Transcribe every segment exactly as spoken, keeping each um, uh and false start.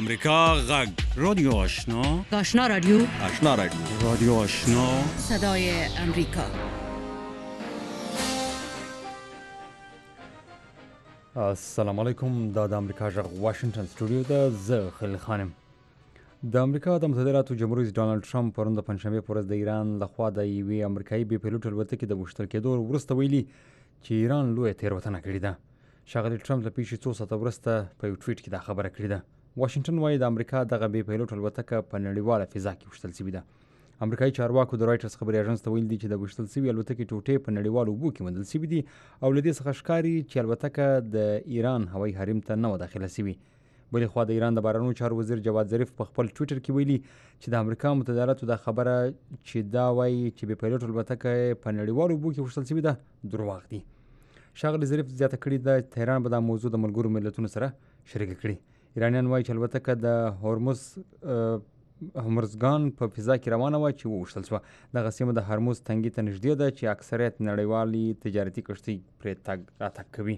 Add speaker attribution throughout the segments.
Speaker 1: امریکا غږ رادیو آشنا
Speaker 2: آشنا رادیو
Speaker 1: آشنا رادیو رادیو آشنا
Speaker 2: صدای امریکا.
Speaker 3: السلام علیکم. دا د امریکا غږ واشنگټن سټوډیو ده. زه خلیل خانم. د امریکا د متحده ایالاتو جمهور رئیس ډانلډ ټرمپ پرون د پنجشنبې په ورځ د ایران لخوا د یوې امریکایي بې پیلوټ الوتکې د وشتل کېدو وروسته ویلي چې ایران لویه تېروتنه کړې ده. ښاغلي ټرمپ له پیښې څو ساعته وروسته په یو ټویټ کې دا خبره کړې ده. واشنګټن وایي د امریکا دغه بې پیلوټ الوتکه په نړیواله فضا کې وشتل شوې ده. امریکایي چارواکو د رایټرز خبري اژانس ته ویلي دي چې د وشتل شوې الوتکې ټوټې په نړیوالو اوبو کې موندل شوي دي او له دې څخه ښکاري چې الوتکه د ایران هوایي حریم ته نه وه داخله شوې. بلې خوا د ایران د بهرنیو چارو وزیر جواد ظریف په خپل ټویټر کې ویلي چې د امریکا متحده ایالاتو دا خبره چې دا وایي چې بې پیلوټ الوتکه په نړیوالو اوبو کې وشتل شوې ده دروغ دي. ښاغلي ظریف زیاته کړې ده چې تهران به دا موضوع د ملګرو ملتونو سره شریکه کړي. ایرانیان وایي چې الوتکه د هورمز هرمزګان په فضا کې روانه وه چې ووشتل شوه. دغه سیمه د هرمز تنګي ته نږدې ده چې اکثریت نړیوالې تجارتي کښتۍ پرې تګ راتګ کوي.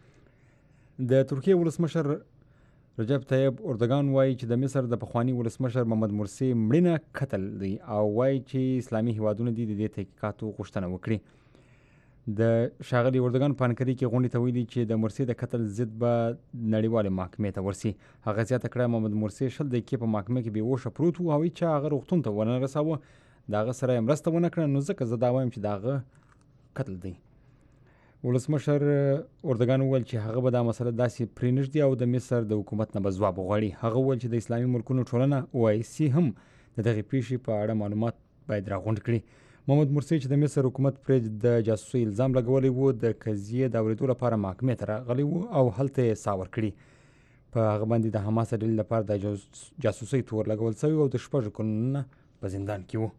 Speaker 3: د ترکیې ولسمشر رجب طیب اردوګان وایي چې د مصر د پخواني ولسمشر محمد مرسي مړینه قتل دی او وایي چې اسلامي هیوادونه دي د دې تحقیقاتو غوښتنه وکړي. د ښاغلي اردوګان په انکرې کې غونډې ته ویلي چې د مرسي د قتل ضد به نړیوالې محکمې ته ورسي. هغه زیاته کړه محمد مرسي شل دقیقې په محکمه کې بې هوښه پروت و او هیچا هغه روغتون ته ونه رساوه. د هغه سره یې مرسته ونه کړه، نو ځکه زه دا وایم چې د هغه قتل دی. ولسمشر اردوګان وویل چې هغه به دا مسله داسې پرېنږدي او د مصر د حکومت نه به ځواب وغواړي. هغه وویل چې د اسلامي ملکونو ټولنه او آی سي هم د دغې پیښې په اړه معلومات باید راغونډ کړي. محمد مرسي چې د مصر حکومت پرې د جاسوسۍ الزام لګولی و د قضیې د اورېدو لپاره محکمې ته راغلی و او هلته یې سا ورکړي. په هغه باندې د حماس ډلې لپاره د جاسوسۍ تور لګول شوی او د شپږو کلونو په زندان کې و.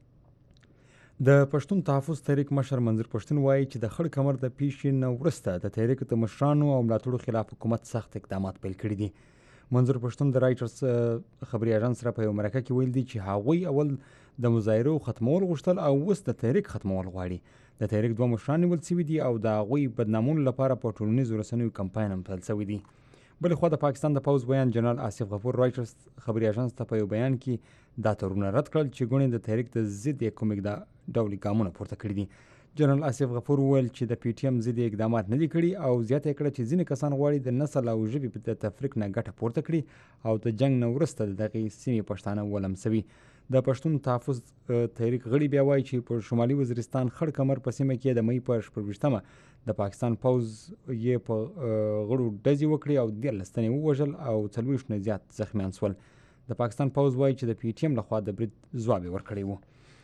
Speaker 3: د پښتون تحفظ تحریک مشر منظور پښتون وایي چې د خړ کمر د پیښې نه وروسته د تحریک د مشرانو او ملاتړو خلاف حکومت سخت اقدامات پیل کړي دي. منظور پښتون د رایټرز خبري اژانس سره په یو مرکه کې ویل دي چې هغوی اول د مظاهرو ختمول غوښتل او اوس د تحریک ختمول غواړي. د تحریک دوه مشران نیول شوي دي او د هغوی بدنامولو لپاره په ټولنیزو رسنیو کمپاین هم پیل شوی دی. بلې خوا د پاکستان د پوځ بیان جنرال آصف غفور رایټرز خبري اژانس ته په یو بیان کې دا تورونه رد کړل چې ګوندې د تحریک د ضد یې کوم ډول ګامونه پورته کړي دي. جنرال آصف غفور وویل چې د پی ټي ایم ضد اقدامات نه دي کړي او زیاته کړه چې ځینې کسان غواړي د نسل او ژبې د تفریق نه ګټه پورته کړي او د جنگ نه وروسته د دغې سیمې پښتانه ولمسوي. د پښتون تحفظ تحریک غړي بیا وایي چې په شمالي وزیرستان خړ کمر په سیمه کې د مۍ په شپږویشتمه د پاکستان پوځ یې په غړو ډزې وکړې او دیارلس تنې ووژل او څلوېښت نه زیات زخمیان شول. د پاکستان پوځ وایي چې د پی ټي ایم لخوا د برید ځواب یې ورکړی و.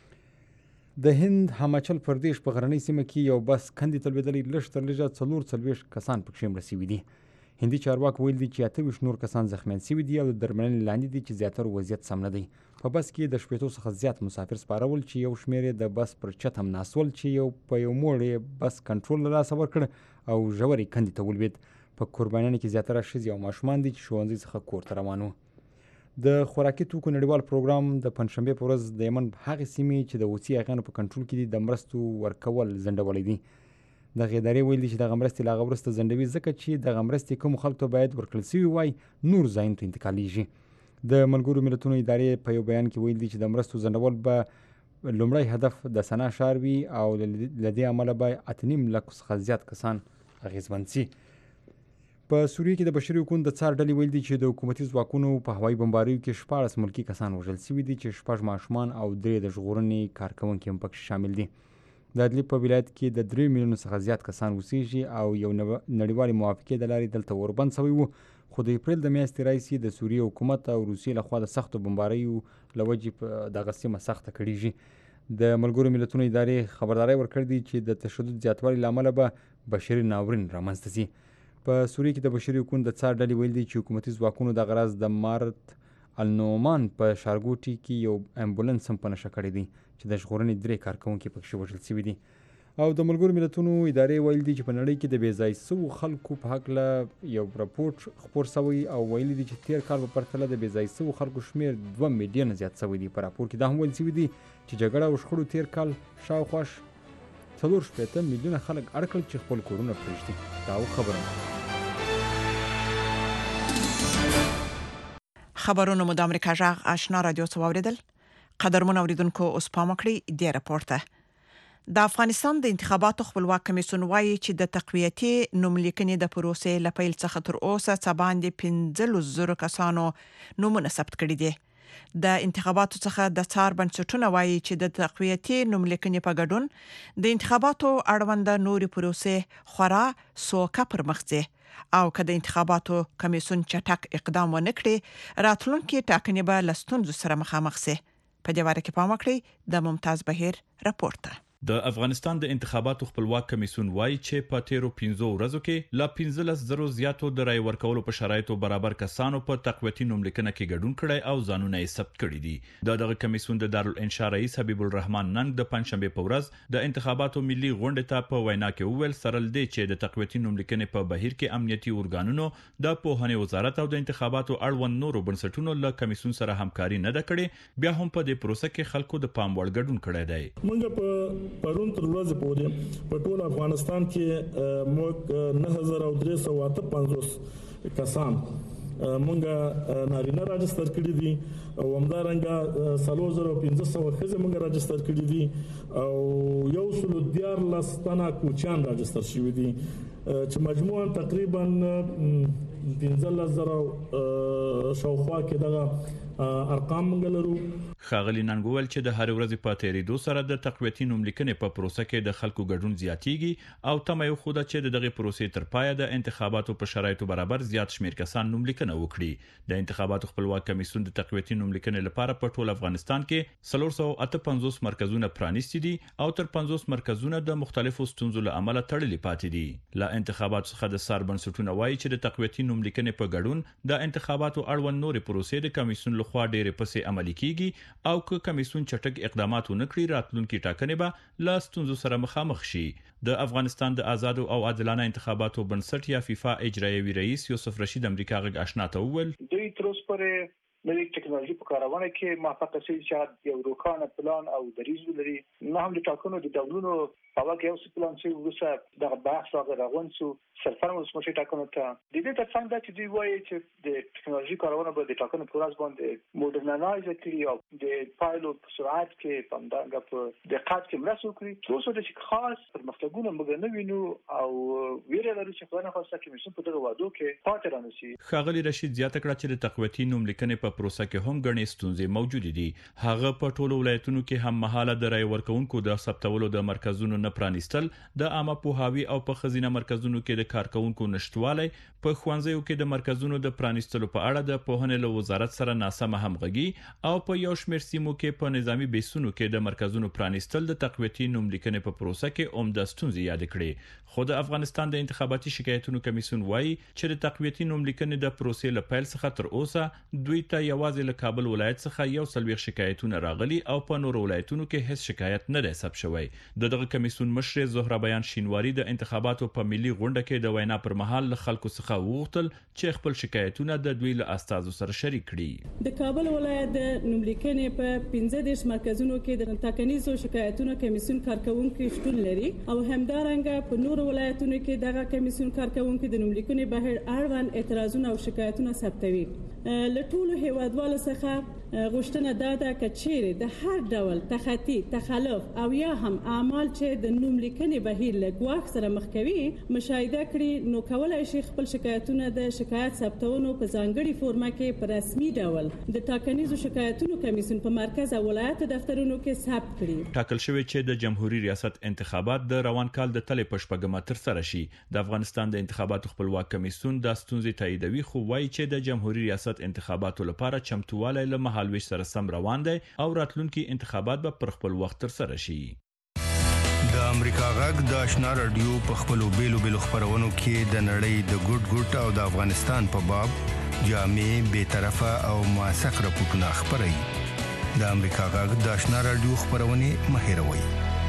Speaker 3: د هند هماچل پردیش په غرنۍ سیمه کې یو بس کندې ته لوېدلی، لږ تر لږه څلور څلوېښت کسان پکښې مړه شوي دي. هندي چارواکو ویل دي چې اته ویشت نور کسان زخمیان شوي دي او د درملنې لاندې دي چې زیاتره وضعیت سم نه دی. په بس کې د شپېتو څخه زیات مسافر سپارول چې یو شمېر یې د بس پر چت هم ناست ول چې یو په یو موړ یې بس کنټرول له لاسه ورکړ او ژورې کندې ته ولوېد. په قربانیانو کې زیاتره ښځې او ماشومان دي چې ښوونځي څخه کور ته روان وو. د خوراکي توکو نړیوال پروګرام د پنجشنبې په ورځ د یمن هغې سیمې چې د حوثي اغیانو په کنټرول کې دي د مرستو ورکول ځنډولی دي. دغې ادارې ویل دي چې دغه مرستې له هغه وروسته ځنډوي ځکه چې دغه مرستې کومو خلکو ته باید ورکړل شوي وای نور ځایونو ته انتقالیږي. د ملګرو ملتونو ادارې په یو بیان کې ویل دي چې د مرستو ځنډول به لومړی هدف د سنا ښار وي او له دې امله به اته نیم لکو څخه زیات کسان اغېزمن شي. په سوریه کې د بشري حقوقو د څار ډلې ویل دي چې د حکومتي ځواکونو په هوایي بمباریو کې شپاړس ملکي کسان وژل شوي دي چې شپږ ماشومان او درې د ژغورنې کارکوونکي هم پکې شامل دي. د ادلب په ولایت کې د درې میلیونو څخه زیات کسان اوسېږي او یو نړیوالې موافقې د لارې دلته اوربند شوی و، خو د اپریل د میاشتې راهیسې د سوریې حکومت او روسیې لخوا د سختو بمباریو له وجې په دغه سیمه سخته کړېږي. د ملګرو ملتونو ادارې خبرداری ورکړې دي چې د تشدد زیاتوالي له امله به بشري ناورین رامنځته شي. په سوریه کې د بشري حقوقو د څار ډلې ویل دي چې حکومتي ځواکونو دغه راز د مارت النومان په ښارګوټي کې یو امبولانس هم په نښه کړی دی چې د ژغورنې درې کارکوونکي پکښې وژل شوي دي. او د ملګرو ملتونو ادارې ویل دي چې په نړۍ کې د بې ځای شوو خلکو په هکله یو راپورټ خپور شوی او ویلي دي چې تېر کال په پرتله د بې ځای شوو خلکو شمېر دوه میلیونه زیات شوی دی. په راپور کې دا هم ویل شوي دي چې جګړه او شخړو تېر کال شاوخوا څلور شپېته میلیونه خلک اړ کړل چې خپل کورونه پرېږدي. دا خبره
Speaker 4: خبرونه مو د امریکا جغ آشنا رادیو څو اوریدل. قدرمن اوریدونکو اوس پام کړئ د راپورته. د افغانستان د انتخاباتو خپلواک کمیسیون وایي چې د تقویتي نوملیکنې د پروسې لپیل څخه تر اوسه څه باندې پنځه زره کسانو نومونه ثبت کړي دي. د انتخاباتو څخه د څار بنسټونه وایي چې د تقویتي نوملیکنې په ګډون د انتخاباتو اړوند نوري پروسې خورا سوکه پر مخ ځي او که د انتخاباتو کمیسیون چټک اقدام ونه کړي راتلونکي ټاکنې به له ستونزو سره مخامخ شي. په دې اړه کې پام وکړئ د ممتاز بهیر راپورته.
Speaker 5: د افغانستان د انتخاباتو خپلواک کمیسیون وایي چې په تیرو پنځو ورځو کې لا پنځلس زره زیاتو د رای ورکولو په شرایطو برابر کسانو په تقویتي نوملیکنه کې ګډون کړی او ځانونه یې ثبت کړي دي. د دغه کمیسیون د دارالانشا رئیس حبیب الرحمن ننګ د پنځشنبه په ورځ د انتخاباتو ملي غونډې ته په وینا کې وویل سره لدی چې د تقویتي نوملیکنې په بهیر کې امنیتي ارګانونو د پوهنې وزارت او د انتخاباتو اړوند نورو بنسټونو له کمیسیون سره همکاري نه ده کړې، بیا هم په دې پروسه کې خلکو د پام وړ ګډون کړی دی.
Speaker 6: موږ په پرون تر ورځې پورې په ټول افغانستان کې موږ نه هزار درې سوه اته پنځوس کسان مونږه نارینه راجستر کړی دي او همدارنګه څلور زره پنځه سوه ښځې مونږ راجستر کړی دي او یو سل دیارلس تنه کوچیان راجستر شوي دي چې مجموعاً تقریبا پنځلس زره شاوخوا کې دغه ارقام مونږ لرو.
Speaker 5: ښاغلي ننګ وویل چې د هر ورځې په تیریدو سره د تقویتي نوملیکنې په پروسه کې د خلکو ګډون زیاتیږي او تمه یې خوده چې د دغه پروسې تر پایه د انتخاباتو په شرایطو برابر زیات شمیر کسان نوملیکنه وکړي. د انتخاباتو خپلواک کمیسیون د تقویتي نوملیکنې لپاره په ټول افغانستان کې څلور سوه اته پنځوس مرکزونه پرانیستي دي او تر پنځوس مرکزونه د مختلفو ستونزو له امله تړلي پاتې دي. له انتخاباتو څخه د سار بنسټونه وایي چې د تقویتي نوملیکنې په ګډون د انتخاباتو اړوند نورې پروسې د کمیسیون لخوا ډېرې پسې عملي کیږي او که کمیسیون چټک اقدامات ونکړي راتلونکي ټاکنې به له ستونزو سره مخامخ شي. د افغانستان د آزادو او عادلانه انتخاباتو بنسټ یا فیفا اجرایوي رئیس یوسف رشید امریکا غږ آشنا ته وویل
Speaker 7: دوی تر اوسه پورې نوې ټکنالوژي په کارونه کې موافقه شوي چې یو روښانه پلان او دریځ ولري. نه هم د ټاکنو د ډولونو په واقع یو څه پلان چې وروسته دغه بحث راغی راغون شو سرفرم اوسمشي ټاکنو ته د دې ترڅنګ دا چې دوی وایي چې د ټکنالوژي کارونه به د ټاکنو په ورځ باندې موډرنایز کړي او د فایلو په سرعت کې پامدارنګه په دقت کې مرسته وکړي. څو څه د خاص پرمختګونه موږ نه وینو او ویره لرو چې خلک خاصه کمیسیون په دغه وادو کې پاتې رانشي.
Speaker 5: ښاغلي رشید زیاته کړه چې د تقویتي نوملیکنې په پروسه کې هم ګڼې ستونزې موجود دي. هغه په ټولو ولایتونو کې هم مهاله د رای ورکونکو د ثبتولو د مرکزونو نه پرانیستل، د عامه پوهاوي او په خزینه مرکزونو کې د کارکونکو نشټوالی، په ښوونځیو کې د مرکزونو د پرانیستلو په اړه د پوهنې له وزارت سره ناسمه همغږي او په یو شمېر سیمو کې په نظامی بیسونو کې د مرکزونو پرانیستل د تقویتي نوملیکنې په پروسه کې عمده ستونزې یاد کړې. خو د افغانستان د انتخاباتي شکایتونو کمیسیون وایي چې د تقویتي نوملیکنې د پروسې له پیل څخه تر اوسه دوی ته یوازې له کابل ولایت څخه یو سلويخ شکایتونه راغلي او په نورو ولایتونو کې هیڅ شکایت نه دی ثبت شوی. د دغه کمیسیون مشر زهره بیان شینواری د انتخاباتو په ملي غونډه کې د وینا پر مهال له خلکو څخه وغوښتل چې خپل شکایتونه د دوی له استازو سره شریک کړي.
Speaker 8: د کابل ولایت د نوملیکنې په پنځه دیرش مرکزونو کې د ټاکنیزو شکایتونو کمیسیون کارکونکو شتون لري او همدارنګه په نورو ولایتونو کې دغه کمیسیون کارکونکو د نوملیکنې بهیر اړوند اعتراضونه او شکایتونه ثبتوي. له ټولو هیوادوالو څخه غوښتنه دا ده چې چیرې د هر ډول تخطي، تخلف او یا هم اعمال چې د نوملیکنې بهیر له ګواښ سره مخ کوي مشاهده کړي نو کولای شي خپل شکایتونه د شکایت ثبتونو په ځانګړي فورمه کې په رسمي ډول د ټاکنیزو شکایتونو کمیسیون په مرکز او ولایت دفترونو کې ثبت کړي.
Speaker 5: ټاکل شوی چې د جمهوریت ریاست انتخابات د روان کال د تلې په شپږمه ترسره شي. د افغانستان د انتخاباتو خپلواک کمیسیون د ستونزې تاییدوي خو وایي چې د جمهوریت ریاست انتخاباتو لپاره چمتووالی له مهالویش سره سم روان دی او راتلونکي انتخابات به پر خپل وخت ترسره شي.
Speaker 9: د امریکا غږ د آشنا رادیو په خپلو بیلو بیلو خبرونو کې د نړۍ د ګډ ګډ او د افغانستان په باب جامع، بی‌طرفه او موثق راپورټونه خپروي. د امریکا غږ د آشنا رادیو خبرونه مه هېروئ.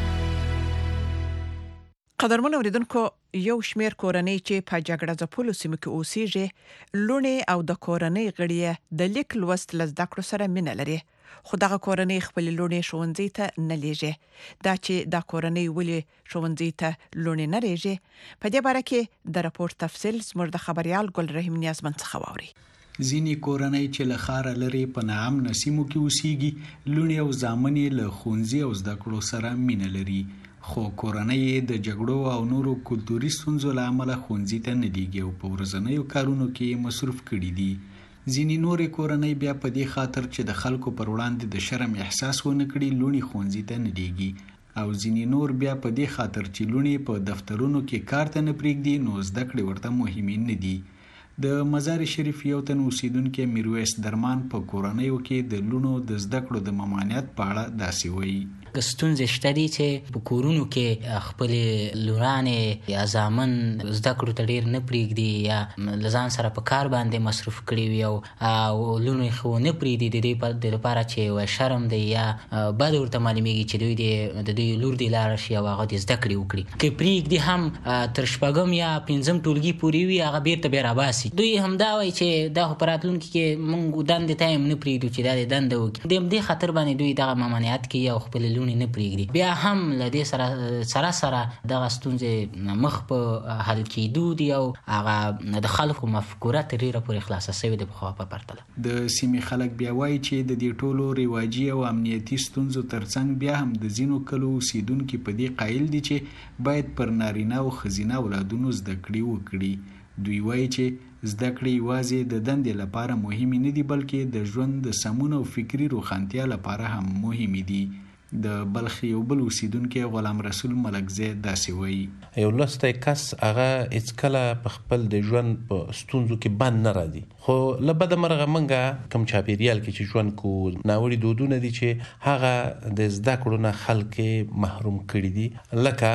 Speaker 4: قدرمن اوریدونکو، یو شمیر کورنۍ چې په جګړه ځپلو سیمو کې اوسېږي لوڼې او د کورنۍ غړي د لیک لوست له زده کړو سره مینه لري، خو دغه کورنۍ خپل لوڼې ښوونځي ته نه لیږي. دا چې دا کورنۍ ولې ښوونځي ته لوڼې نه لیږي په دې باره کې د راپور تفصیل زموږ د خبريال ګل رحیم نیازمن څخه واوري.
Speaker 10: ځینې کورنۍ چې له ښاره لرې په ناامنه سیمو کې اوسېږي لوڼې او زامن یې له ښوونځي او زده کړو سره مینه لري، خو کورنۍ یې د جګړو او نورو کلتوري ستونزو له امله ښوونځي ته نه لیږي او په ورځنیو کارونو کې یې مصروف کړي دي. ځینې نورې کورنۍ بیا په دې خاطر چې د خلکو پر وړاندې د شرم احساس ونه کړي لوڼې ښوونځي ته نه لیږي، او ځینې نور بیا په دې خاطر چې لوڼې په دفترونو کې کار ته نه پرېږدي نو زده کړې ورته مهمې نه دي. د مزار شریف یو تن اوسیدونکي میرویس درمان په کورنیو کې د لوڼو د زده کړو د ممانعت په اړه داسې وایي.
Speaker 11: ستونزې شته دي چې په کورونو کې خپلې لورانې یا زامن زده کړو ته ډېر نه پرېږدي یا له ځان سره په کار باندې مصروف کړي وي او لوڼې خو نه پرېږدي د دې لپاره چې یو شرم دی یا بد ورته معلومېږي چې دوی د دوی لور دې لاړه شي او هغه دې زده کړې وکړي. که پرېږدي هم تر شپږم یا پنځم ټولګي پورې وي هغه بېرته بیا راباسي. دوی همدا وایي چې دا خو په راتلونکي کې موږ دندې ته هم نه پرېږدو چې دا دې دنده وکړي. د همدې خاطر باندې دوی دغه ممانعت کوي او خپلې لوڼې نه پرېږدي. بیا هم له دې سره سره سره دغه ستونزې مخ په حل کېدو دي او هغه د خلکو مفکوره تر ډېره پورې خلاصه سوې ده پخوا په پرتله.
Speaker 10: د سیمې خلک بیا وایي چې د دې ټولو رواجي او امنیتي ستونزو ترڅنګ بیا هم د ځینو کلو اوسیدونکي په دې قایل دي چې باید پر نارینه او ښځینه اولادونو زده کړې وکړي. دوی وایي چې زده کړې یوازې د دندې لپاره مهمې نه دي بلکې د ژوند د سمون او فکري روښانتیا لپاره هم مهمې دي. د بلخ یو بل اوسیدونکی غلام رسول ملکزی داسې وایي.
Speaker 12: یو لوستی کس هغه هېڅکله په خپل د ژوند په ستونزو کې بند نه راځي، خو له بده مرغه موږ کوم چاپېریال کې چې ژوند کوو ناوړي دودونه دي چې هغه د زده کړو نه خلک محروم کړي دي. لکه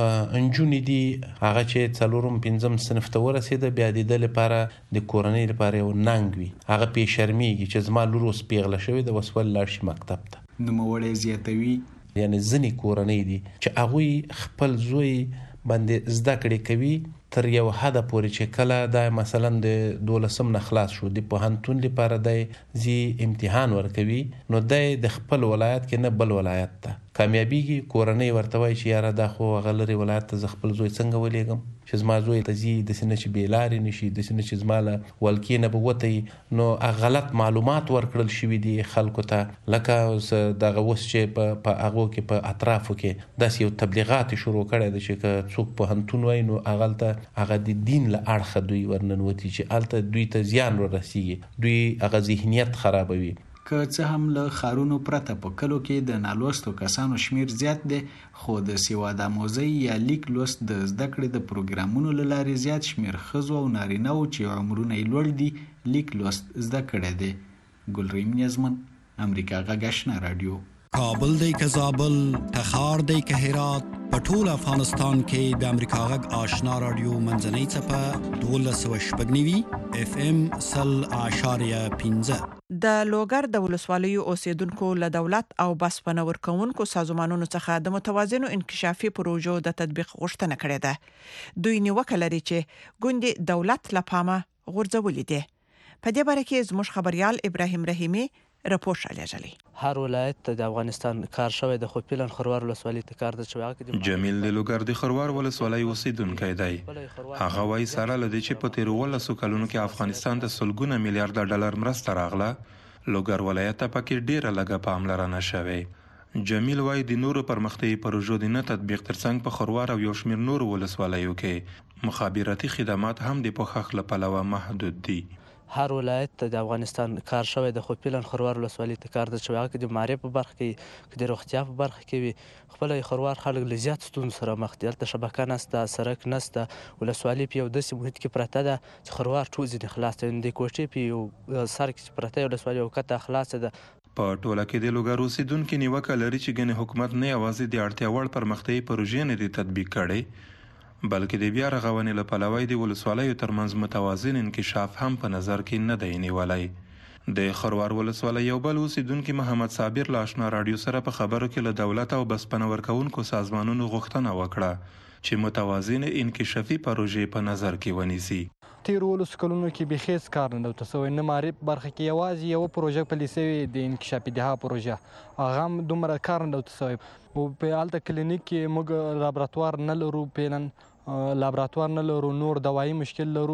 Speaker 12: نجونې دي هغه چې څلورم پنځم صنف ته ورسېده بیا د ده لپاره د کورنۍ لپاره یو ننګ وي، هغه پې شرمېږي چې زما لور اوس پیغله شوې ده اوس ولې لاړ شي مکتب ته.
Speaker 10: نوموړی زیاتوي
Speaker 12: یعنی ځینې کورنۍ دي چې هغوی خپل زوی باندې زده کړې کوي تر یو حده پورې چې کله دا مثلا د دولسم نه خلاص شو د پوهنتون لپاره دی زی امتحان ورکوي نو دی د خپل ولایت کې نه بل ولایت ته کامیابیږي. کورنۍ ورته وایي چې یاره دا خو هغه لرې ولایت ته زه خپل زوی څنګه ولېږم چې زما زوی ته ځي داسې نه چې بې لارې نه شي، داسې نه چې زما له ولکې نه به وتی. نو غلط معلومات ورکړل شوي دي خلکو ته، لکه دغه اوس چې په هغو کې په اطرافو کې داسې یو تبلیغات شروع کړی دی چې که څوک پوهنتون وایي نو هغلته هغه د دین له اړخه دوی ورننوتي چې هلته دوی ته زیان ورسیږي، دوی هغه ذهنیت خرابوي.
Speaker 10: که څه هم له ښارونو پرته په کلو کې د نالوستو کسانو شمیر زیات دی، خو د سواد آموزۍ یا لیک لوست د زده کړې د پروګرامونو له لارې زیات شمیر ښځو او نارینه‌و چې عمرونه یې لوړ دي لیک لوست زده کړی دی. ګلریم نیازمن، امریکا غږ آشنا رادیو.
Speaker 13: کابل دی که زابل، تخار دی که هرات، په ټول افغانستان کې د امریکا غږ آشنا رادیو منځنۍ څپه دولس سوه شپږ نوي اف ام سل اعشاریه پنځه.
Speaker 4: د لوګر د ولسوالیو اوسیدونکو له دولت او بسپنه ورکوونکو سازمانونو څخه د متوازنو انکشافي پروژو د تطبیق غوښتنه کړې ده. دوی نیوکه لري چې ګوندې دولت له پامه غورځولې دي. په دې باره کې زموږ خبريال ابراهیم رحیمي رپورټ رالیږلی.
Speaker 14: هر ولایت د افغانستان کار شوی د خو پیلن خروار ولسوالۍ ته کار د چوغه کې
Speaker 15: جمیل د لوګر د خروار ولسوالۍ اوسیدونکی دی. هغه وایي سره لدی چې په تیر ولسو کلونو کې افغانستان د سلګونه میلیارډ ډالر مرسته راغله، لوګر ولایت ته پکې ډیره لږه پاملرنه شوې. جمیل وایي د نورو پرمختیايي پروژو د نه تطبیق ترڅنګ په خروار او یو شمېر نورو ولسوالیو کې مخابراتي خدمات هم د پوښښ له پلوه محدود دي.
Speaker 14: هر ولایت د افغانستان کار شوی د خو پیلن خروار ولسوالۍ ته کار د چوغه کې د معرفت په برخه کې د روغتیا په برخه کې وي. خپل خروار خلک له زیات ستونزو سره مخ دي، هلته شبکه نشته، سړک نشته، ولسوالۍ په یو داسې محیط کې پرته ده چې خروار ټول ځینې خلاص دی، د کوټې په یو سر کې پرته یو ولسوالۍ او کته خلاصه ده.
Speaker 15: په ټوله کې د لوګر اوسیدونکي نیوکه لري چې ګنې حکومت نه یوازې د اړتیا وړ پرمختیايي پروژې نه دي تطبیق کړي بلکې د بیا رغونې له پلوه د ولسوالیو ترمنځ متوازن انکشاف هم په نظر کې نه دی نیولی. د خروار ولسوالۍ یو بل اوسیدونکي محمد صابر له آشنا راډیو سره په خبرو کې له دولت او بسپنه ورکوونکو سازمانونو غوښتنه وکړه چې متوازن انکشافي پروژې په نظر کې ونیسي.
Speaker 16: تیرو ولسو کلونو کې بیخي هېڅ کار نه دی سوی، نه معرف برخه کې یوازې یوه پروژه پلې سوې د انکشافي دهه پروژه، هغه هم دومره کار نه دی سوی. په هلته کلینیک کې موږ لابراتوار نه لرو، پیلن لابراتوار نه لرو، نور دوایي مشکل لرو.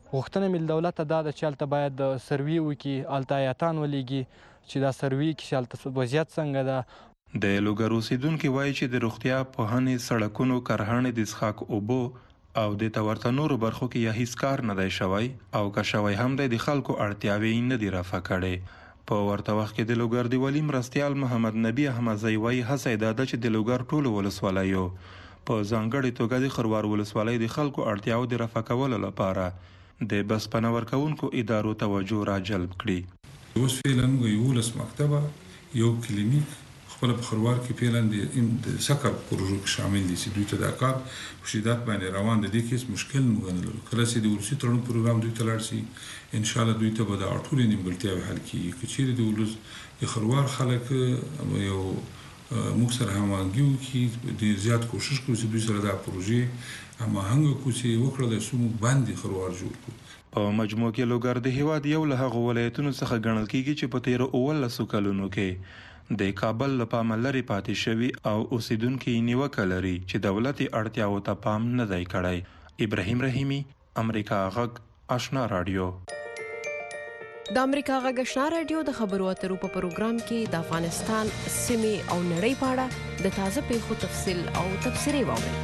Speaker 16: غوښتنه مې دولت ته دا ده چې هلته باید سروي وکړي، هلته ایاتان ولیږي چې دا سروي کې چې هلته وضعیت څنګه ده.
Speaker 15: د لوګر اوسیدونکي وایي چې د روغتیا پوهنې، سړکونو، کرهڼې، د څښاک اوبو او د تورته نورو برخو کې یا هیڅ کار نه دی شوی او که شوی هم دی د خلکو اړتیاوې نه دي رفع کړي. په ورته وخت کې د لوګر د والي مرستیال محمد نبی احمدزی وایي هڅه یې دا ده چې د لوګر ټولو ولسوالیو په ځانګړې توګه د خروار ولسوالۍ د خلکو اړتیاو د رفع کولو لپاره د بس پناه ورکوونکو ادارو توجه را جلب کړي.
Speaker 17: اوس فعلا یولس مکتبه یو کلینیک خپل په خروار کې فعلا د سکر پروژو کې شامل دي چې دوی ته دا کار په شدت باندې روان دي. کې هیڅ مشکل نه غنل کله چې د ولسی تړون پروګرام دوی ته لاړ شي ان شاء الله دوی ته به د ټولې نیمګړتیاوې حل کیږي. که چیرې د ولس د خروار خلک یو موږ سره همغږي وکړي، ډېر زیات کوشش کوي چې دوی سره دا پروژې هماهنګ کړو چې وکړل شي موږ باندې خروار جوړ کړو.
Speaker 15: په مجموع کې لوګر د هیواد یو له هغو ولایتونو څخه ګڼل کیږي چې په تیرو اوولسو کلونو کې د کابل له پامه لرې پاتې شوي او اوسیدونکي نیوکه لري چې دولتي اړتیاو ته پام نه دی کړی. ابراهیم رحیمی، امریکا غږ، آشنا رادیو.
Speaker 18: د امریکا غږ آشنا رادیو د خبرو اترو په پروګرام کې د افغانستان سیمې او نړۍ په اړه د تازه پیښو تفصیل او تبصرې واورئ.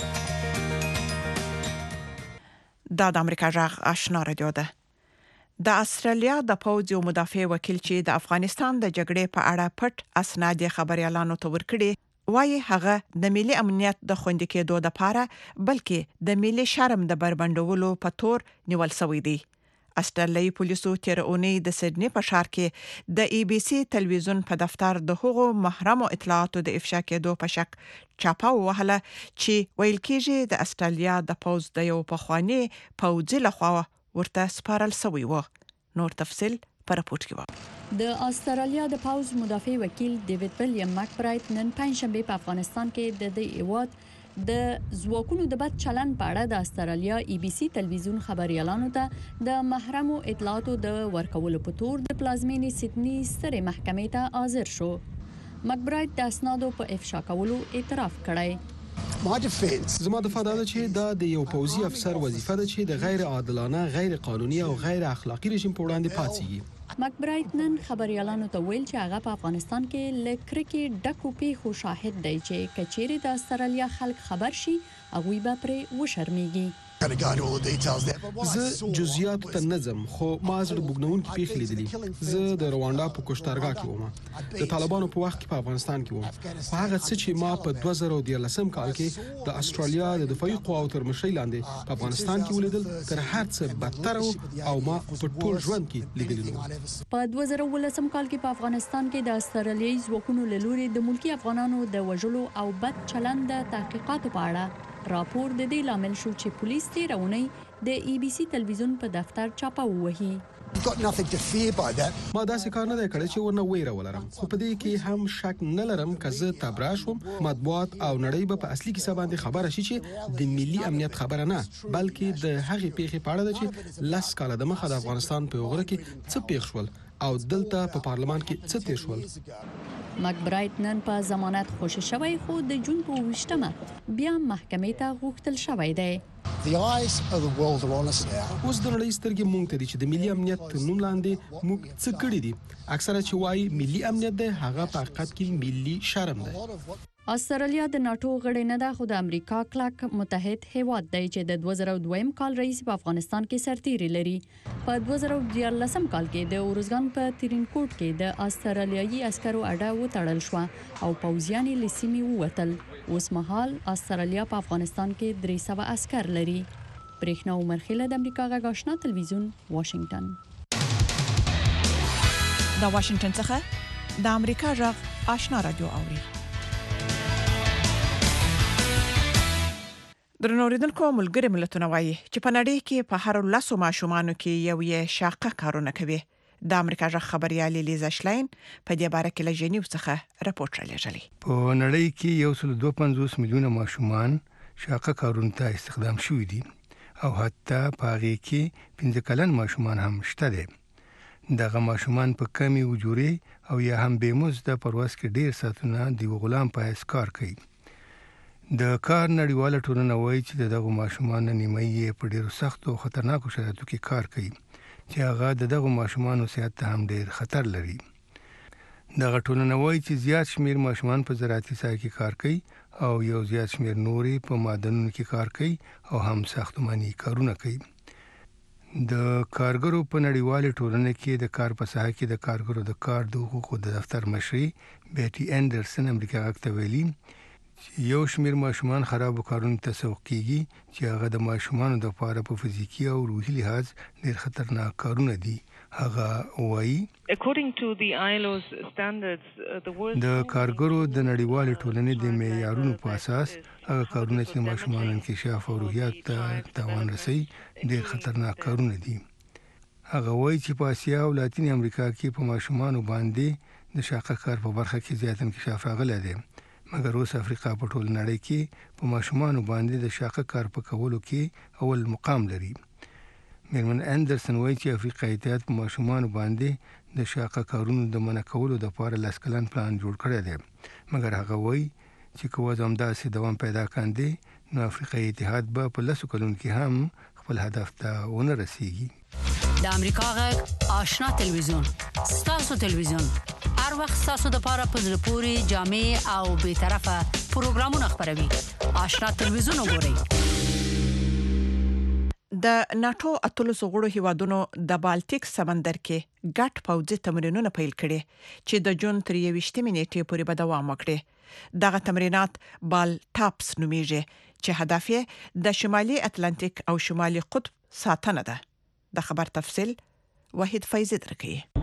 Speaker 4: دا د امریکا غږ آشنا رادیو ده. د استرالیا د پوځ یو مدافع وکیل چې د افغانستان د جګړې په اړه پټ اسناد خبريالانو ته ورکړي وایي هغه د ملي امنیت د خوندي کېدو لپاره بلکې د ملي شرم د بربندولو په تور نیول شوی دی. استرالیایي پولیسو تیر اونۍ د سېډني په ښار کې د ای بي سي تلویزیون په دفتر د هغو محرمو اطلاعاتو د افشا کېدو په شک چاپه وهله چې ویل کېږي د استرالیا د پوځ د یو پخوانی پوځي لخوا ورته سپارل شوی و. نور تفصیل پر راپورټ کې و.
Speaker 19: د استرالیا د پوځ مدافع وکیل ډیوډ ویلیام مکبرایت نن پنځشنبه په افغانستان کې د دې ایواد د ځواکونو د بد چلند په اړه د استرالیا ای بي سي تلویزیون خبريالانو ته د محرمو اطلاعاتو د ورکولو په تور د پلازمینې سیدني سترې محکمې ته حاضر شو. مکبرایت د اسنادو په افشا کولو اعتراف کړی.
Speaker 20: زما دفاع ده چې دا د یو پوځي افسر وظیفه ده چې د غیر عادلانه، غیر قانوني او غیر اخلاقی رژیم په وړاندې پاتېږي.
Speaker 19: مکبرایت نن خبريالانو ته ویل چې هغه په افغانستان کې لکرکي ډکو پیښو شاهد دی چې کچېری د استرالیا خلک خبر شي هغه به پرې وشرمېږي.
Speaker 20: زه جزئیات ته نظم خو ما زړه بوګنون کې پیښ لیدلی. زه د رواندا په کوشتارګا کې وم، د طالبانو په وخت کې په افغانستان کې وم. خو هغه څه چې ما په دوه زره دولسم کال کې د استرالیا د دفاعي قواو تر مشرۍ لاندې په افغانستان کې ولیدل تر هر څه بدتر او ما په ټول ژوند کې لیدلی نو.
Speaker 19: په دوه زره ولسم کال کې په افغانستان کې د استرالیایي ځواکونو له لوري د ملکی افغانانو د وژلو او بد چلند د تحقیقاتو په اړه راپور د دې لامل شو چې پولیس تیرونی د ای بي سي تلویزیون په دفتر چاپه ووهي.
Speaker 20: ما داسې کار نه دی کړی چې ورنه ویره ولرم، خو په دې کې هم شک نه لرم که زه تبرا شوم مطبوعات او نړۍ به په اصلي کیسه باندې خبره شي چې د ملي امنیت خبره نه بلکې د هغې پیښې په اړه ده چې لس کاله د مخه د افغانستان په غره کې څه پیښ شول او دلته په پارلمان کې څه تیر شول.
Speaker 19: مکبرایت نن په ضمانت خوشی شوی خو د جون په وشتمه بیا محکمې ته غوښتل شوی دی.
Speaker 20: اوس د نړۍ سترګې مونږ ته دي چې د ملي امنیت تر نوم لاندې موږ څه کړي دي. اکثره چې وایي ملي امنیت دی هغه په حقیقت کې ملي شرم دی.
Speaker 19: استرالیا د ناتو غړی نه ده خو د امریکا کلک متحد هیواد دی چې د دوه زره دویم کال رئیس په افغانستان کې سرتیری لري. په دوه زره دیارلسم کال کې د اورزګان په ترینکوټ کې د استرالیایي عسکرو اډه وتړل شو او پوځیان یې له سیمې ووتل. اوس مهال استرالیا په افغانستان کې درې سوه عسکر لري. برېښنا عمر خیله د امریکا غږ آشنا تلویزیون واشنگټن.
Speaker 4: د واشنگټن څخه د امریکا غږ آشنا رادیو اوري. درنوریدونکو ملګری ملتونه وایي چې په نړۍ کې په هر لاسو ماشومانو کې یو یې شاقه کارونه کوي. د امریکا غږ خبريالي لیزا شلاین په دې باره کې له جنیو څخه راپورټ رالیږلی.
Speaker 9: په نړۍ کې یو سل دوه پنځوس میلیونه ماشومان شاقه کارونو ته استخدام شوي دي او حتی په هغې کې پنځه کلن ماشومان هم شته دي. دغه ماشومان په کمې اجورې او یا هم بې مزده په ورځ کې ډېر ساعتونه د یو غلام په حیث کار کوي. د کار نړیواله ټولنه وایي چې دغه ماشومان نیمایي په ډیرو سخت او خطرناکو شرایطو کې کار کوي چې هغه دغه ماشومان صحت ته هم ډیر خطر لري. دغه ټولنه وایي چې زیات شمیر ماشومان په زراعتي ساحه کې کار کوي او یو زیات شمیر نورې په معدنونو کې کار کوي او هم ساختماني کارونه کوي. د کارګرو په نړیواله ټولنه کې د کار په ساحه کې د کارګرو د کار د حقوقو د دفتر مشري بیټي انډرسن امریکا غږ ته ویلي یو شمیر ماشومان خرابو کارونو ته سوق کیږي چې هغه د ماشومانو د لپاره په فزیکی او روحي لحاظ ډېر خطرناک کارونه دي. هغه وایي د کارګرو د نړیوالې ټولنې د معیارونو په اساس هغه کارونه چې ماشومان انکشاف او روحیات ته تاوان رسوي ډېر خطرناک کارونه دي. هغه وایي چې په اسیا او لاتین امریکا کې په ماشومانو باندې د شاقه کار په برخه کې زیات انکشاف راغلی دی، مګر اوس افریقا په ټول نړۍ کې په ماشومانو باندې د شاقه کار په کولو کې اول مقام لري. میرمن انډرسن وایي چې افریقایي اتحاد په ماشومانو باندې د شاقه کارونو د منع کولو لپاره لاس کلن پلان جوړ کړی دی، مګر هغه وایي چې که وضع همداسې دوام پیدا کاندي نو افریقایي اتحاد به په لسو کلونو کې هم خپل هدف ته ونه رسیږي.
Speaker 2: د امریکا غږ آشنا تلویزیون ستاسو تلویزیون هر وخت ستاسو د لپاره په زړه پورې جامع او به طرفه پروګرامونه خبروي. آشنا تلویزیون وګورئ.
Speaker 4: د ناتو اتلس غړو هیوادونو د بالټیک سمندر کې ګډ پوځي تمرینونه پیل کړي چې د جون تر یوویشتمې نیټې پورې به دوام وکړي. دغه تمرینات بال ټاپس نومیږي چې هدف یې د شمالي اتلانتیک او شمالي قطب ساتنه ده. د خبر تفصیل وحید فیضی درکوي.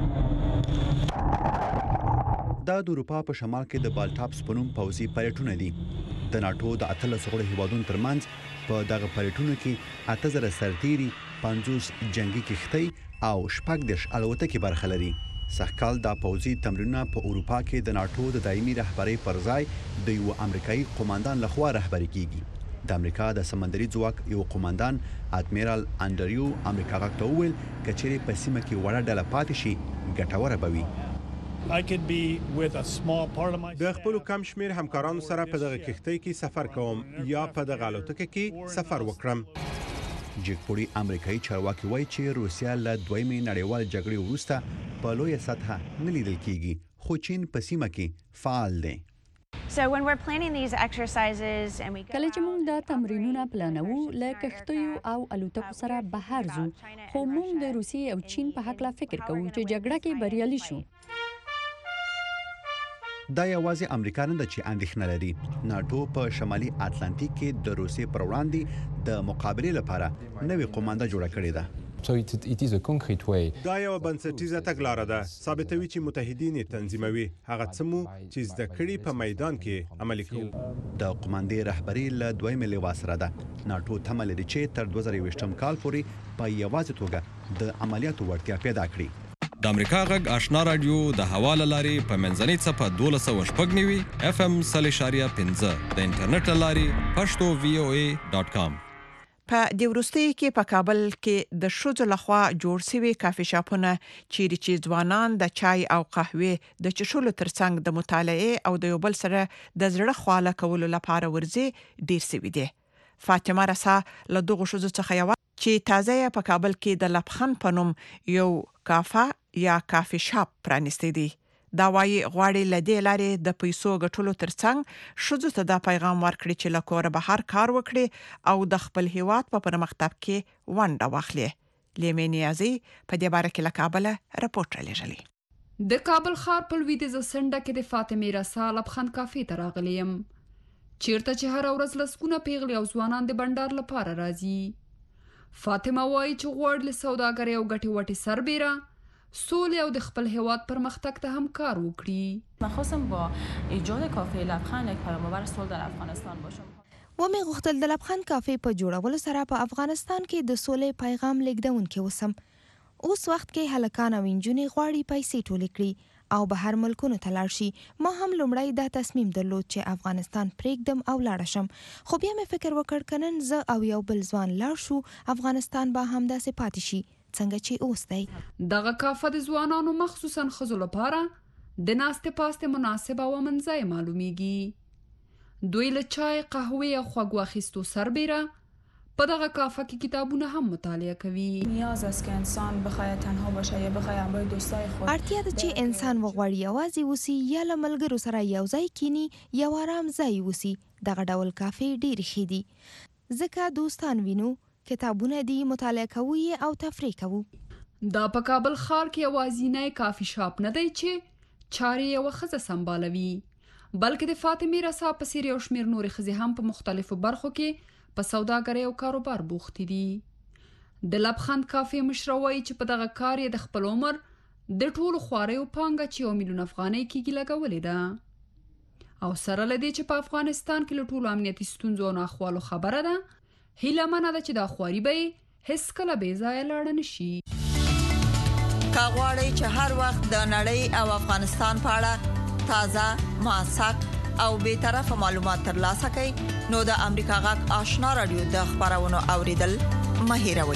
Speaker 21: دا د اروپا په شمال کې د بالټاپس په نوم پوځي پلیټونه دي. د ناتو د اتلس غړو هیوادونو ترمنځ په دغه پلیټونو کې اته زره سرتیري، پنځوس جنگي کښتۍ او شپږ دېرش الوتکې برخه لري. سږکال دا پوځي تمرینونه په اروپا کې د ناتو د دایمي رهبرۍ پر ځای د یو امریکایي قوماندان لخوا رهبري کیږي. د امریکا د سمندري ځواک یو قوماندان ادمیرال انډریو امریکا غږ ته وویل کچېرې په سیمه کې وړه ډله پاتې شي ګټوره به وي.
Speaker 22: د خپلو کم شمیر همکارانو سره په دغه کښتۍ کې سفر کوم یا په دغه الوتکه کې سفر وکړم.
Speaker 21: جیک پوری امریکایي چارواکي وایي چې روسیا له دویمې نړیوال جګړې وروسته په لویه سطحه نه لیدل کیږي، خو چین په سیمه کې فعال دی.
Speaker 19: So when we're planning these exercises and we کله چې موږ د تمرینونه پلانوو له کښتیو او الوتکو سره بهر ځو، خو موږ د روسیې او چین په حق لا فکر کوو چې جګړه کې بریالي شو.
Speaker 21: دا یوازې امریکا نه ده چې اندېښنه لري. ناتو په شمالي اتلانتیک کې د روسیې پر وړاندې د مقابلې لپاره نوې قومانده جوړه کړې ده.
Speaker 22: So it, it is a concrete way. دا یو بنسټیزه تګلاره ده، ثابتوي چې متحدین یې تنظیموي، هغه څه مو چې زده کړي په میدان کې عملي کوو.
Speaker 21: د قوماندې رهبري له دویمې لوا سره ده. ناتو تمه لري چې تر دوه زره یوویشتم کال پورې په یوازې توګه د عملیاتو وړتیا پیدا کړي.
Speaker 23: د امریکا غږ آشنا رادیو د هوا له لارې په منځنۍ څپه دولس سوه شپږ نوي اف ام سل اشاریه پنځه د انټرنیټ له لارې پښتو وی او ای ډاټ کام.
Speaker 4: په د وروستي کې په کابل کې د شوزو لخوا جوړ شوی کافي شاپونه چیرې چې ځوانان د چای او قهوې د چشولو ترڅنګ د مطالعه او د یو بل سره د زړه خواله کولو لپاره ورځي ډیر سوي دي. فاطمه رسا له دغه شوزو څخه یو چې تازه په کابل کې د لبخن پنوم یو کافه یا کافي شاپ پرانستی دی. دا وايي غواړي لدې لارې د پیسو ګټلو ترڅنګ شوزو ته دا پیغام ورکړي چې له کوره بهر کار وکړي او د خپل هیواد په پرمختګ کې ونډه واخلي. لیمې نیازي په دې باره کې له کابل راپورټ لېږلی.
Speaker 24: د کابل ښار په لویدیځه څنډه کې د فاطمې رسا لبخن کافي ته راغلی یم، چیرته چې هر ورځ لسګونه پیغلې او ځوانان د بنډار لپاره راځي. فاطمه وایي چې غواړي له سوداګرۍ او ګټې وټې سربیره سولې او د خپل هیواد پرمختګ ته هم کار وکړي.
Speaker 25: من خواستم با ایجاد کافه لبخند یک پیام‌آور صلح در افغانستان باشم.
Speaker 26: و مې غوښتل د لبخند کافې په جوړولو سره په افغانستان کې د سولې پیغام لیږدونکې اوسم. اوس وخت کې هلکان او نجونې غواړي پیسې ټولې کړي او بهر ملکونو ته لاړ شي. ما هم لومړی دا تصمیم درلود چې افغانستان پرېږدم او لاړه شم، خو بیا مې فکر وکړ که نن زه او یو بل ځوان لاړ شو افغانستان به همداسې پاتې شي څنګه چې اوس دی.
Speaker 24: دغه کافه د ځوانانو مخصوصا ښځو لپاره د ناستې پاستې مناسب او منځای معلومیږي. دوی له چای، قهوه او خوږو اخیستو سربیره په دغه کافه کې کتابونه هم مطالعه کوي.
Speaker 1: نیاز است که انسان بخواد تنها باشه یا بخواد همراه دوستای خود.
Speaker 26: اړتیا ده چې انسان وغواړي یوازې اوسي یا له ملګرو سره یو ځای کینی یا آرام ځای اوسي. دغه ډول کافې ډېرې ښې دي ځکه دوستان وینو، کتابونه دي، مطالعه کوو او تفریح کوو.
Speaker 24: دا په کابل ښار کې یوازینی کافي شاپ نه دی چې چارې یوه ښځه سمبالوي، بلکې د فاطمې رسا په څېر یو شمېر نورې ښځې هم په مختلفو برخو کې په سوداګرۍ او کاروبار بوختې دي. د لبخند کافي مشره وایي چې په دغه کار یې د خپل عمر د ټولو خواریو پانګه چې یو میلیون افغانۍ کېږي لګولې ده. او سره له دې چې په افغانستان کې له ټولو امنیتي ستونزو او ناخوالو خبره ده، هیله منه ده چې دا خواري به یې هېڅکله بې ځایه لاړه نه شي.
Speaker 4: که غواړئ چې هر وخت د نړۍ او افغانستان په اړه تازه، موثق او بې طرفه معلومات ترلاسه کړئ، نو د امریکا غږ آشنا رادیو د خبرونو اوریدل مه هېروئ.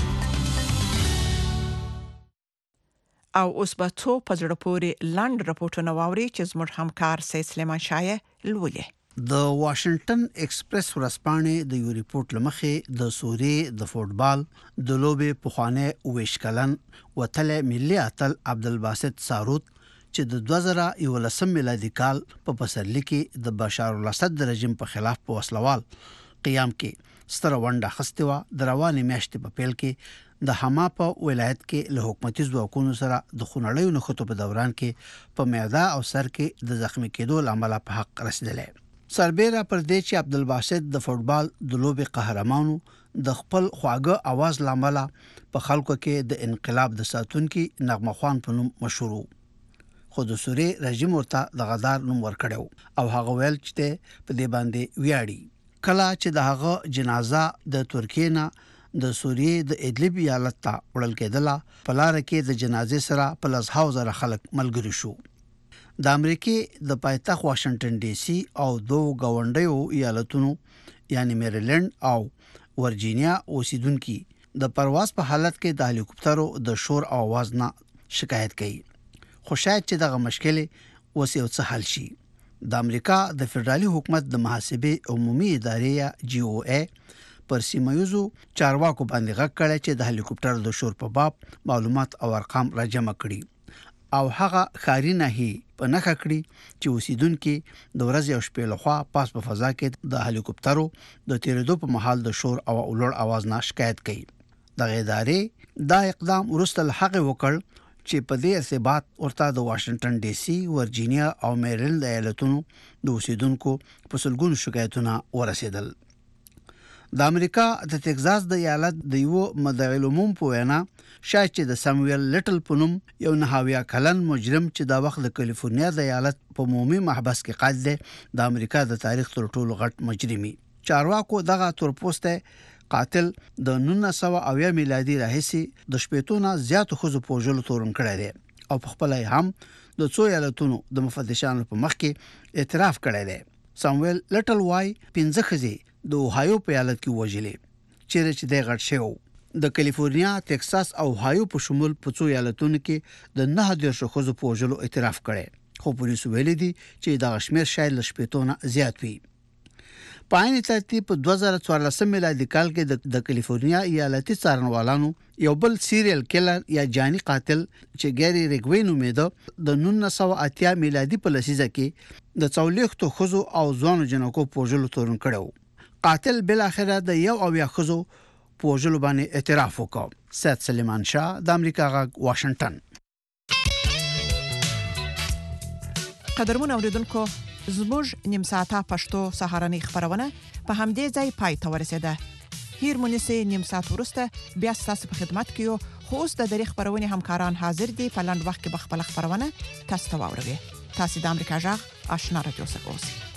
Speaker 4: او اوس به څو په زړه پورې لاند راپورټونه واوري چې زموږ همکار سید سلیمان شاه لولي.
Speaker 3: د واشنگټن ایکسپریس ورځپاڼې د یو ریپورت لمخې د سوریې د فوټبال د لوبې پخوانی اویش کلن وتل ملي اتل عبدالباسط ساروت چې د دوه زره یولسم میلادي کال په پسرلي کې د بشار الاسد د رژیم په خلاف په وسلوال قیام کې ستره ونډه اخیستې وه. د روانې میاشتې په پیل کې د حما په ولایت کې له حکومتي ځواکونو سره د خونړیو نښتو په دوران کې په معده او سر کې د زخمي کېدو له امله په حق رسېدلی. سربیره پر دې چې عبدالباسط د فوټبال د لوبې قهرمانو د خپل خواږه आवाज له امله په خلکو کې د انقلاب د ساتونکي نغمه خوان په نوم مشهور و. خو د سوریې رژیم ورته د غدار نوم ورکړی او هغه ویل چې په دې باندې ویاړي. کله چې د هغه جنازه د ترکیې نه د سوریې د ادلب ایالت ته وړل کېدله، په لاره کې د جنازې سره په لسهاو زره خلک ملګري شو. د امریکې د پایتخت واشنگټن ډي سي او دوه ګاونډیو ایالتونو یعنی میریلند او ورجینیا اوسیدونکو د پرواز په حالت کې د هلیکوپټرو د شور او आवाज نه شکایت کوي. خو شاید چې دغه مشکل اوس یو څه حل شي. د امریکا د فدرالي حکومت د محاسبې عمومي ادارې جی او ای پر سیمایوزو چارواکو باندې غږ کړی چې د هلیکوپټر د شور په باب معلومات او ارقام راجمع کړي او هغه خاري نه هي په نخښه کړي چې اوسیدونکو د ورځې او شپې لخوا پاس په فضا کې د هلیکوپټرو د تیرېدو په محل د شور او لوړ आवाज نه شکایت کوي. دغه ادارې دا اقدام وروسته حق وکړ چې په دې ارتباط ورته د واشنگټن ډي سي، ورجینیا او میریلند ایالتونو د اوسیدونکو په سلګونو شکایتونه ورسېدل. د امریکا د ټکزاس د ایالت د یو مدعي العموم په وینا شاید چې د سامویل لټل په نوم یو نهاویا کلن مجرم چې د وخت د کالیفورنیا د ایالت په عمومي محبس کې قید دی، د امریکا د تاریخ تر ټولو غټ مجرمي. چارواکو دغه تورپوسته قاتل د نولس سوه اویا میلادي راهیسې د شپېتونه زیاتو ښځو په وژلو تورن کړی دی او په خپل هم د څو ایالتونو د مفتشانو په مخ کې اعتراف کړی دی. سامویل لټل وای پنځه ښځې د اوهایو په ایالت کې وژلې چیرې چې د غټ شو. د کالیفورنیا، ټکساس او اوهایو په شمول په څو ایالتونو کې د نه دېرش ښځو په وژلو اعتراف کړی، خو پولیسو ویلي دي چې د شمېر شاید له شپېتونه زیات وي. په عین ترتیب په دوه زره څوارلسم میلادي کال کې د کالیفورنیا ایالتي څارنوالانو یو بل سیریل کیلر یا جاني قاتل چې ګری ریګوي نومیده د نولس سوه اتیا میلادي په لسیزه کې د څولېختو ښځو او ځوانو جنکو په وژلو تورن کړو. قاتل بل اخره د یو او یا ښځو په وژلو باندې اعتراف وکړ. سید سلیمان شاه، د امریکا غږ، واشنگټن.
Speaker 4: قدرمن اوریدونکو، زموږ نیم ساعته پښتو سهارنۍ خبرونه په همدې ځای پای ته ورسېده. هیر مونږه نیم ساعت وروسته بیا ستاسو په خدمت کې یو. خو اوس د دې خبرونه همکاران حاضر دي. په لاند وخت کې به خپل خبرونه تاسو ته واوروي. تاسو د امریکا غږ آشنا رادیو څخه اوسئ.